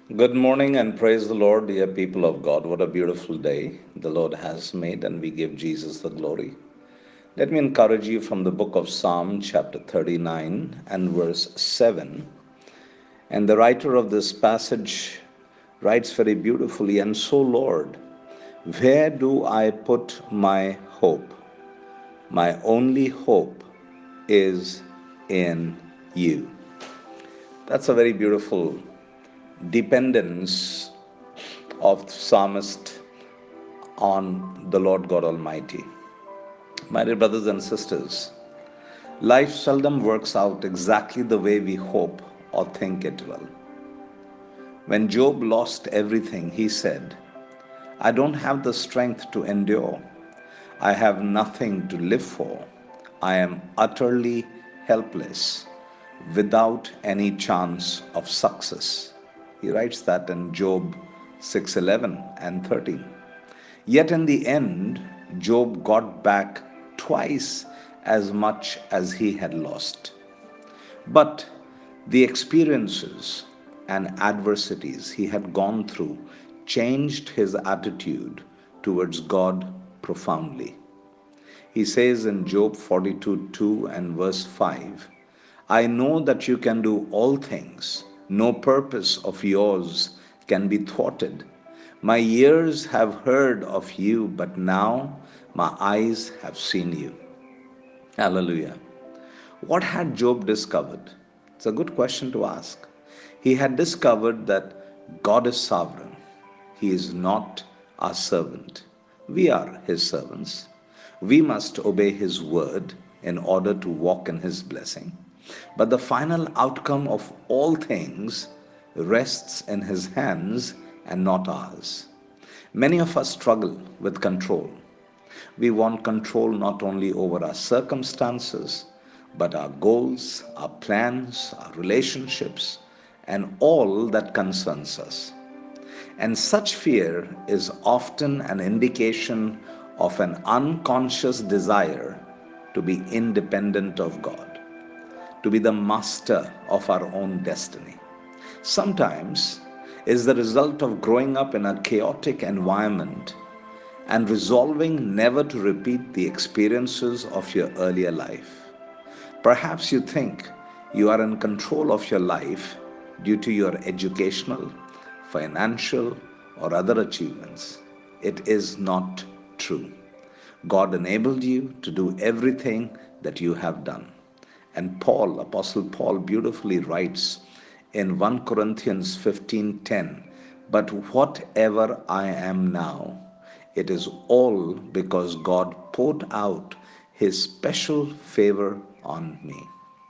Good morning and praise the Lord, dear people of God. What a beautiful day the Lord has made, and we give Jesus the glory. Let me encourage you from the book of Psalm, chapter 39 and verse 7. And the writer of this passage writes very beautifully, "And so, Lord, where do I put my hope? My only hope is in you." That's a very beautiful dependence of the psalmist on the Lord God Almighty. My dear brothers and sisters, life seldom works out exactly the way we hope or think it will. When Job lost everything, he said, "I don't have the strength to endure. I have nothing to live for. I am utterly helpless, without any chance of success." He writes that in Job 6:11 and 13. Yet in the end, Job got back twice as much as he had lost. But the experiences and adversities he had gone through changed his attitude towards God profoundly. He says in Job 42:2 and verse 5, "I know that you can do all things. No purpose of yours can be thwarted. My ears have heard of you, but now my eyes have seen you." Hallelujah. What had Job discovered? It's a good question to ask. He had discovered that God is sovereign. He is not our servant. We are His servants. We must obey His word in order to walk in His blessing. But the final outcome of all things rests in His hands and not ours. Many of us struggle with control. We want control not only over our circumstances, but our goals, our plans, our relationships, and all that concerns us. And such fear is often an indication of an unconscious desire to be independent of God, to be the master of our own destiny. Sometimes is the result of growing up in a chaotic environment and resolving never to repeat the experiences of your earlier life. Perhaps you think you are in control of your life due to your educational, financial, or other achievements. It is not true. God enabled you to do everything that you have done. And Paul, Apostle Paul, beautifully writes in 1 Corinthians 15:10, "But whatever I am now, it is all because God poured out His special favor on me."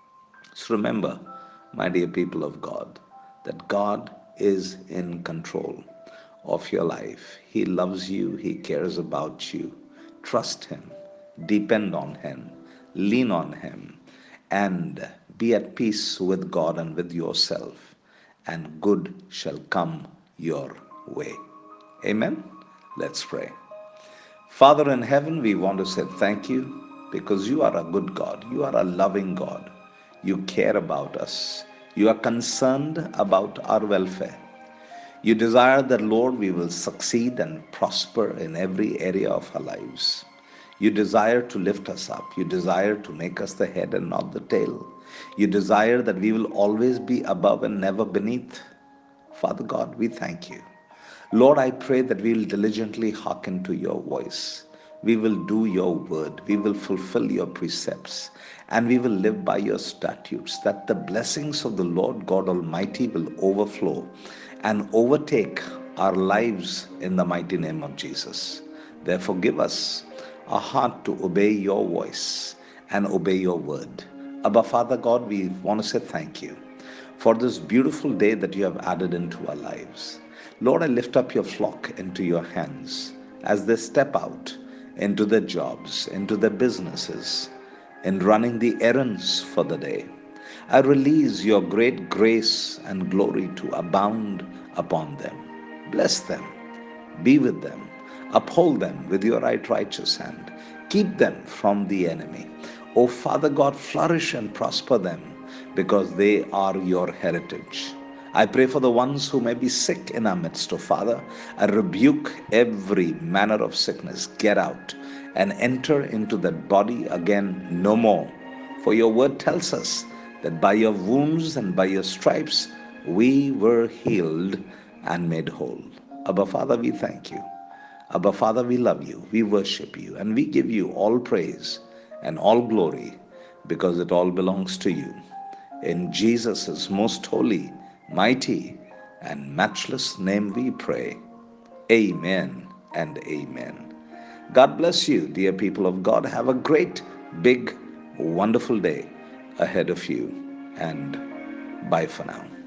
So remember, my dear people of God, that God is in control of your life. He loves you, He cares about you. Trust Him, depend on Him, lean on Him, and be at peace with God and with yourself, and good shall come your way. Amen. Let's pray. Father in heaven, we want to say thank you because you are a good God. You are a loving God. You care about us. You are concerned about our welfare. You desire that, Lord, we will succeed and prosper in every area of our lives. You desire to lift us up. You desire to make us the head and not the tail. You desire that we will always be above and never beneath. Father God, we thank you. Lord, I pray that we will diligently hearken to your voice. We will do your word. We will fulfill your precepts. And we will live by your statutes, that the blessings of the Lord God Almighty will overflow and overtake our lives in the mighty name of Jesus. Therefore, give us a heart to obey your voice and obey your word. Abba, Father God, we want to say thank you for this beautiful day that you have added into our lives. Lord, I lift up your flock into your hands as they step out into their jobs, into their businesses, in running the errands for the day. I release your great grace and glory to abound upon them. Bless them, be with them, uphold them with your right righteous hand, keep them from the enemy. O Father God, flourish and prosper them because they are your heritage. I pray for the ones who may be sick in our midst, oh Father. I rebuke every manner of sickness. Get out and enter into that body again no more. For your word tells us that by your wounds and by your stripes we were healed and made whole. Abba Father, we thank you. Abba Father, we love you, we worship you, and we give you all praise and all glory because it all belongs to you. In Jesus' most holy, mighty, and matchless name we pray. Amen and amen. God bless you, dear people of God. Have a great, big, wonderful day ahead of you, and bye for now.